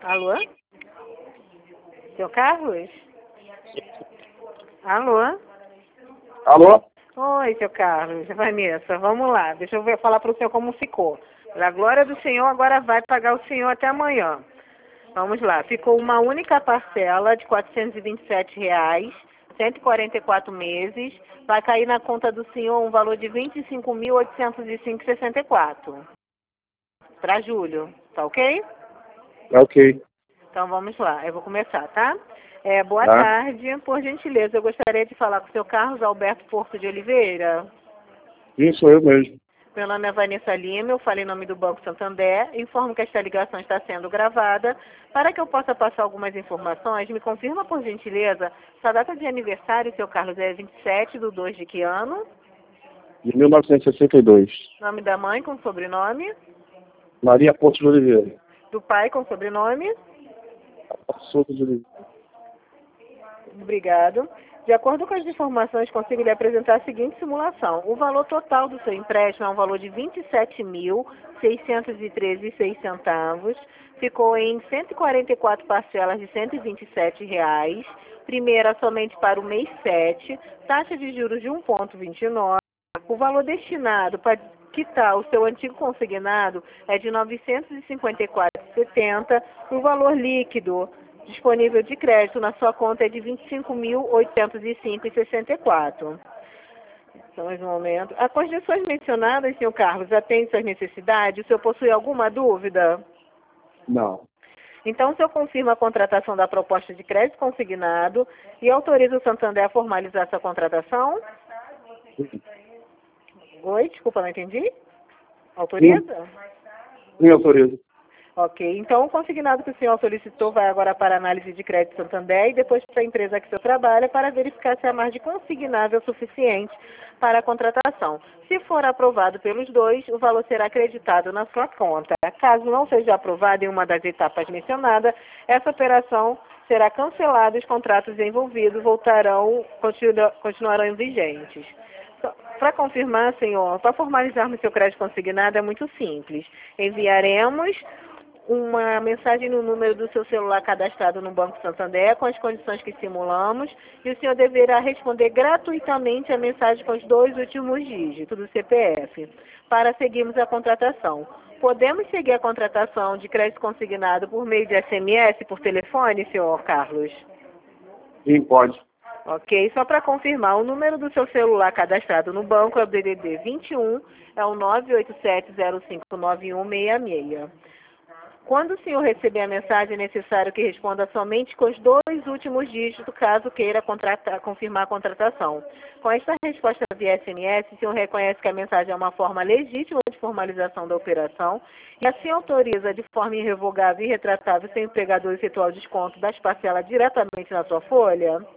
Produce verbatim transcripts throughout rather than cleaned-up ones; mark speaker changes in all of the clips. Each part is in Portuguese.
Speaker 1: Alô? Seu Carlos? Alô?
Speaker 2: Alô?
Speaker 1: Oi, seu Carlos. Vanessa, vamos lá. Deixa eu ver, falar para o senhor como ficou. A glória do senhor agora vai pagar o senhor até amanhã. Vamos lá. Ficou uma única parcela de quatrocentos e vinte e sete reais, cento e quarenta e quatro meses. Vai cair na conta do senhor um valor de vinte e cinco mil oitocentos e cinco reais e sessenta e quatro centavos. Para julho. Tá ok?
Speaker 2: Ok.
Speaker 1: Então vamos lá. Eu vou começar, tá? É, boa
Speaker 2: Tá.
Speaker 1: tarde. Por gentileza, eu gostaria de falar com o seu Carlos Alberto Porto de Oliveira.
Speaker 2: Sim, sou eu mesmo.
Speaker 1: Meu nome é Vanessa Lima, eu falo em nome do Banco Santander. Informo que esta ligação está sendo gravada. Para que eu possa passar algumas informações, me confirma, por gentileza, sua data de aniversário, seu Carlos, é vinte e sete de dois de que ano?
Speaker 2: De mil novecentos e sessenta e dois.
Speaker 1: Nome da mãe com sobrenome?
Speaker 2: Maria Porto de Oliveira.
Speaker 1: Do pai com sobrenome?
Speaker 2: Souto de Oliveira.
Speaker 1: Obrigado. De acordo com as informações, consigo lhe apresentar a seguinte simulação. O valor total do seu empréstimo é um valor de vinte e sete mil seiscentos e treze reais e seis centavos. Ficou em cento e quarenta e quatro parcelas de cento e vinte e sete reais. Primeira somente para o mês sete. Taxa de juros de um vírgula vinte e nove. O valor destinado para quitar o seu antigo consignado é de novecentos e cinquenta e quatro reais e setenta centavos. O valor líquido disponível de crédito na sua conta é de vinte e cinco mil oitocentos e cinco reais e sessenta e quatro centavos. Só mais um momento. As condições mencionadas, senhor Carlos, atendem suas necessidades? O senhor possui alguma dúvida?
Speaker 2: Não.
Speaker 1: Então, o senhor confirma a contratação da proposta de crédito consignado e autoriza o Santander a formalizar essa contratação?
Speaker 2: Sim.
Speaker 1: Oi, desculpa, não entendi. Autoriza?
Speaker 2: Sim, autorizo.
Speaker 1: Ok, então o consignado que o senhor solicitou vai agora para a análise de crédito Santander e depois para a empresa que o senhor trabalha para verificar se a margem consignável é suficiente para a contratação. Se for aprovado pelos dois, o valor será acreditado na sua conta. Caso não seja aprovado em uma das etapas mencionadas, essa operação será cancelada e os contratos envolvidos voltarão, continu, continuarão vigentes. Para confirmar, senhor, para formalizarmos seu crédito consignado é muito simples. Enviaremos uma mensagem no número do seu celular cadastrado no Banco Santander com as condições que simulamos e o senhor deverá responder gratuitamente a mensagem com os dois últimos dígitos do C P F para seguirmos a contratação. Podemos seguir a contratação de crédito consignado por meio de S M S, por telefone, senhor Carlos?
Speaker 2: Sim, pode.
Speaker 1: Ok, só para confirmar, o número do seu celular cadastrado no banco é o D D D vinte e um, é o nove oito sete zero cinco nove um seis seis. Quando o senhor receber a mensagem, é necessário que responda somente com os dois últimos dígitos, caso queira contratar, confirmar a contratação. Com esta resposta via S M S, o senhor reconhece que a mensagem é uma forma legítima de formalização da operação e assim autoriza de forma irrevogável e retratável seu empregador efetuar o desconto das parcelas diretamente na sua folha?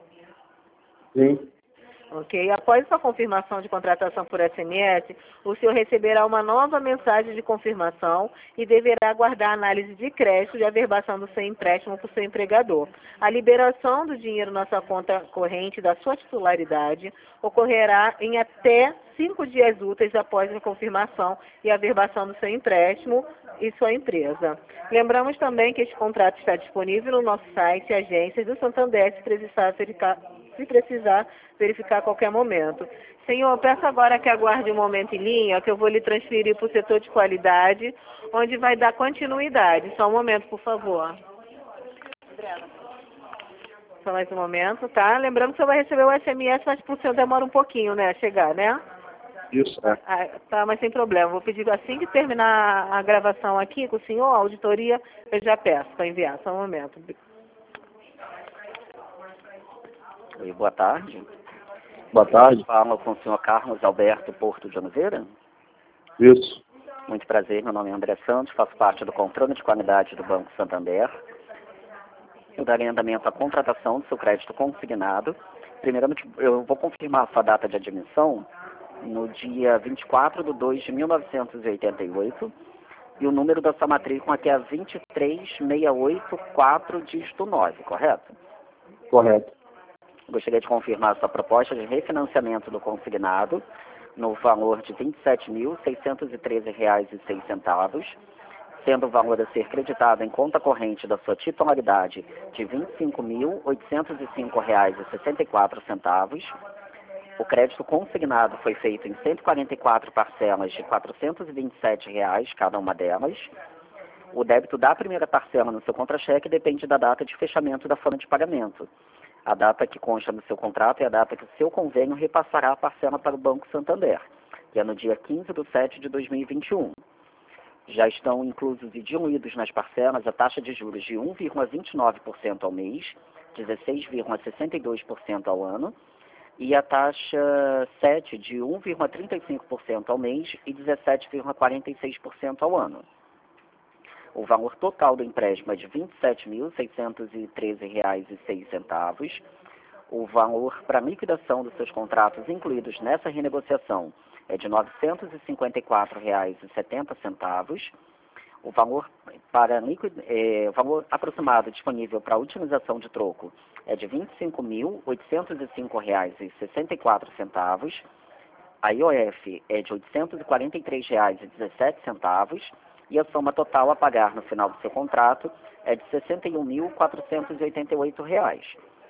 Speaker 2: Sim.
Speaker 1: Ok. Após sua confirmação de contratação por S M S, o senhor receberá uma nova mensagem de confirmação e deverá aguardar a análise de crédito de averbação do seu empréstimo por seu empregador. A liberação do dinheiro na sua conta corrente da sua titularidade ocorrerá em até cinco dias úteis após a confirmação e averbação do seu empréstimo e sua empresa. Lembramos também que este contrato está disponível no nosso site e agências do Santander, se precisar verificar, se precisar verificar a qualquer momento. Senhor, peço agora que aguarde um momento em linha, que eu vou lhe transferir para o setor de qualidade, onde vai dar continuidade. Só um momento, por favor. Só mais um momento, tá? Lembrando que você vai receber o S M S, mas para o senhor demora um pouquinho, né, a chegar, né?
Speaker 2: Isso, é.
Speaker 1: Ah, tá, mas sem problema. Vou pedir assim que terminar a gravação aqui com o senhor, a auditoria, eu já peço para enviar. Só um momento.
Speaker 3: Oi, boa tarde.
Speaker 2: Boa tarde.
Speaker 3: Falo com o senhor Carlos Alberto Porto de Oliveira.
Speaker 2: Isso.
Speaker 3: Muito prazer, meu nome é André Santos, faço parte do controle de qualidade do Banco Santander. Eu darei andamento à contratação do seu crédito consignado. Primeiramente, eu vou confirmar a sua data de admissão no dia vinte e quatro de dois de mil novecentos e oitenta e oito e o número da sua matrícula aqui é vinte e três seis oito quatro, dígito nove, correto?
Speaker 2: Correto.
Speaker 3: Gostaria de confirmar a sua proposta de refinanciamento do consignado no valor de vinte e sete mil seiscentos e treze reais e seis centavos. sendo o valor a ser creditado em conta corrente da sua titularidade de vinte e cinco mil, oitocentos e cinco reais e sessenta e quatro centavos. O crédito consignado foi feito em cento e quarenta e quatro parcelas de quatrocentos e vinte e sete reais cada uma delas. O débito da primeira parcela no seu contra-cheque depende da data de fechamento da folha de pagamento. A data que consta no seu contrato é a data que o seu convênio repassará a parcela para o Banco Santander, que é no dia quinze de setembro de dois mil e vinte e um. Já estão inclusos e diluídos nas parcelas a taxa de juros de um vírgula vinte e nove por cento ao mês, dezesseis vírgula sessenta e dois por cento ao ano, e a taxa sete de um vírgula trinta e cinco por cento ao mês e dezessete vírgula quarenta e seis por cento ao ano. O valor total do empréstimo é de vinte e sete mil, seiscentos e treze reais e seis centavos. O valor para liquidação dos seus contratos incluídos nessa renegociação é de novecentos e cinquenta e quatro reais e setenta centavos. O valor, para, é, o valor aproximado disponível para utilização de troco é de vinte e cinco mil, oitocentos e cinco reais e sessenta e quatro centavos. A I O F é de oitocentos e quarenta e três reais e dezessete centavos. E a soma total a pagar no final do seu contrato é de sessenta e um mil, quatrocentos e oitenta e oito reais.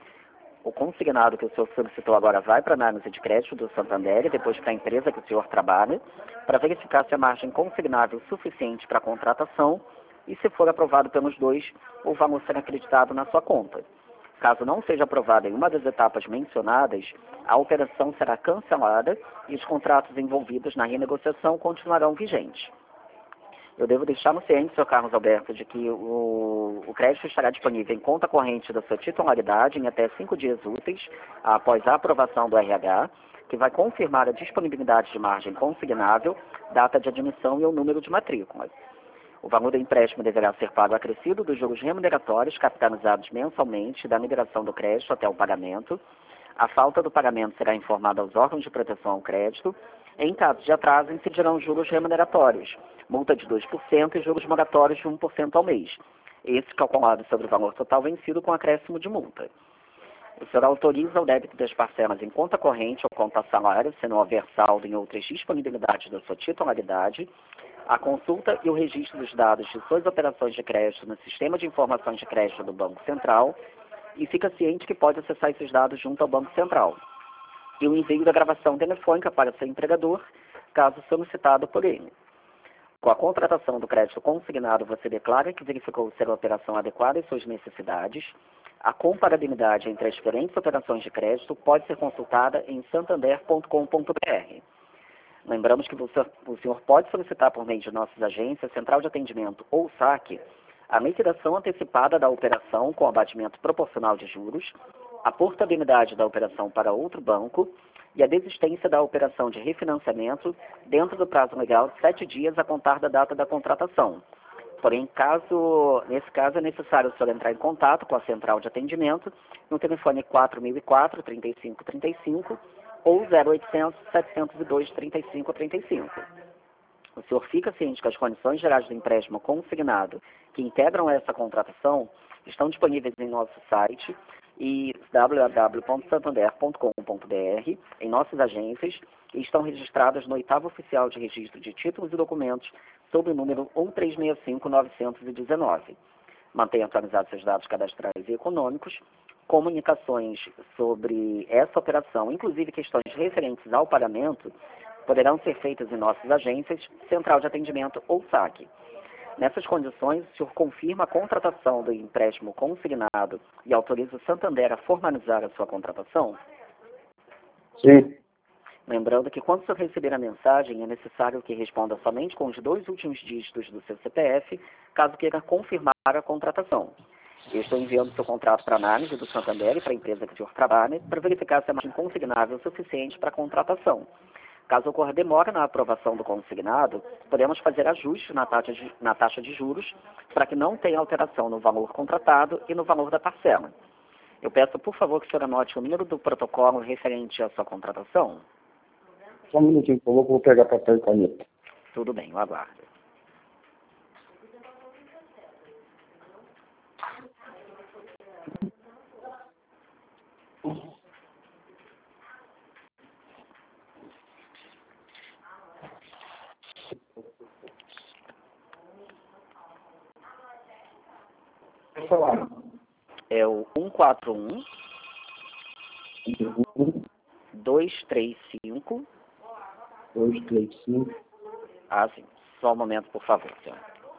Speaker 3: O consignado que o senhor solicitou agora vai para a análise de crédito do Santander e depois para a empresa que o senhor trabalha, para verificar se a margem consignável é suficiente para a contratação e, se for aprovado pelos dois, o valor será acreditado na sua conta. Caso não seja aprovada em uma das etapas mencionadas, a operação será cancelada e os contratos envolvidos na renegociação continuarão vigentes. Eu devo deixar no ciente, senhor Carlos Alberto, de que o, o crédito estará disponível em conta corrente da sua titularidade em até cinco dias úteis após a aprovação do R H, que vai confirmar a disponibilidade de margem consignável, data de admissão e o número de matrículas. O valor do empréstimo deverá ser pago acrescido dos juros remuneratórios capitalizados mensalmente da liberação do crédito até o pagamento. A falta do pagamento será informada aos órgãos de proteção ao crédito. Em caso de atraso, incidirão juros remuneratórios, multa de dois por cento e juros moratórios de um por cento ao mês. Esse calculado sobre o valor total vencido com acréscimo de multa. O senhor autoriza o débito das parcelas em conta corrente ou conta salário, se não houver saldo em outras disponibilidades da sua titularidade, a consulta e o registro dos dados de suas operações de crédito no Sistema de Informações de Crédito do Banco Central e fica ciente que pode acessar esses dados junto ao Banco Central. E o envio da gravação telefônica para seu empregador, caso solicitado por ele. Com a contratação do crédito consignado, você declara que verificou ser a operação adequada às suas necessidades. A comparabilidade entre as diferentes operações de crédito pode ser consultada em santander ponto com ponto br. Lembramos que o senhor pode solicitar por meio de nossas agências, Central de Atendimento ou saque, a liquidação antecipada da operação com abatimento proporcional de juros, a portabilidade da operação para outro banco e a desistência da operação de refinanciamento dentro do prazo legal de sete dias a contar da data da contratação. Porém, caso, nesse caso, é necessário o senhor entrar em contato com a Central de Atendimento no telefone quatro mil e quatro, trinta e cinco trinta e cinco ou zero oitocentos, setecentos e dois, trinta e cinco trinta e cinco. O senhor fica ciente que as condições gerais do empréstimo consignado que integram essa contratação estão disponíveis em nosso site e w w w ponto santander ponto com ponto br, em nossas agências, e estão registradas no oitavo oficial de registro de títulos e documentos sob o número um três seis cinco nove um nove. Mantenha atualizados seus dados cadastrais e econômicos. Comunicações sobre essa operação, inclusive questões referentes ao pagamento, poderão ser feitas em nossas agências, Central de Atendimento ou saque. Nessas condições, o senhor confirma a contratação do empréstimo consignado e autoriza o Santander a formalizar a sua contratação?
Speaker 2: Sim.
Speaker 3: Lembrando que quando o senhor receber a mensagem, é necessário que responda somente com os dois últimos dígitos do seu C P F, caso queira confirmar a contratação. Eu estou enviando o seu contrato para análise do Santander e para a empresa que o senhor trabalha, para verificar se a margem consignável é suficiente para a contratação. Caso ocorra demora na aprovação do consignado, podemos fazer ajustes na taxa de, na taxa de juros para que não tenha alteração no valor contratado e no valor da parcela. Eu peço, por favor, que o senhor anote o número do protocolo referente à sua contratação.
Speaker 2: Só um minutinho, por favor, que eu vou pegar papel e caneta.
Speaker 3: Tudo bem, eu aguardo.
Speaker 2: Pode falar.
Speaker 3: É o um quatro um, dois três cinco.
Speaker 2: dois, três, cinco.
Speaker 3: Ah, sim. Só um momento, por favor, senhor.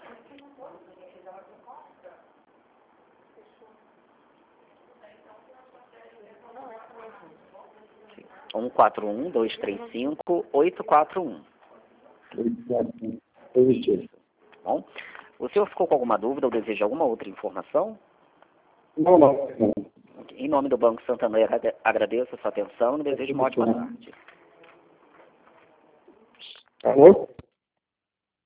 Speaker 3: um quatro um, dois três cinco, oito quatro um.
Speaker 2: oito, quatro, um. Positivo.
Speaker 3: Bom, o senhor ficou com alguma dúvida ou deseja alguma outra informação?
Speaker 2: Não, não. não.
Speaker 3: Em nome do Banco Santander, agradeço a sua atenção e desejo uma ótima tarde.
Speaker 2: Alô?